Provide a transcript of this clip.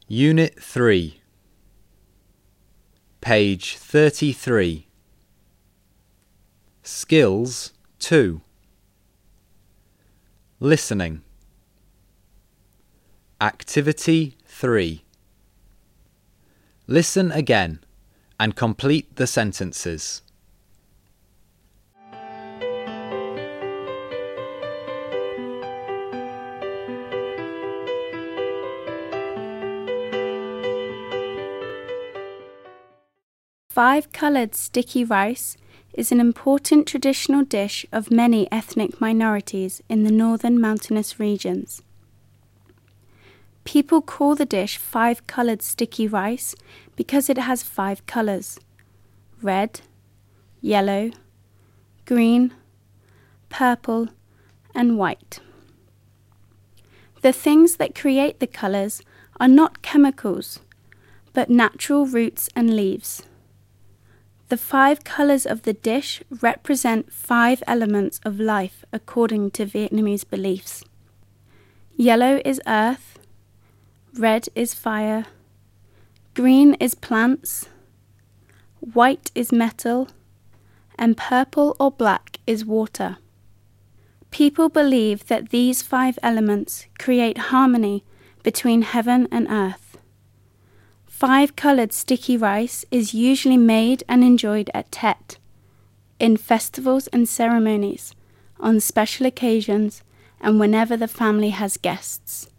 Unit 3, page 33. Skills 2. Listening. Activity 3. Listen again and complete the sentences. Five-coloured sticky rice is an important traditional dish of many ethnic minorities in the northern mountainous regions. People call the dish five-coloured sticky rice because it has 5 colours: red, yellow, green, purple, and white. The things that create the colours are not chemicals, but natural roots and leaves. The 5 colours of the dish represent 5 elements of life according to Vietnamese beliefs. Yellow is earth, red is fire, green is plants, white is metal, and purple or black is water. People believe that these 5 elements create harmony between heaven and earth. Five-coloured sticky rice is usually made and enjoyed at Tet, in festivals and ceremonies, on special occasions, and whenever the family has guests.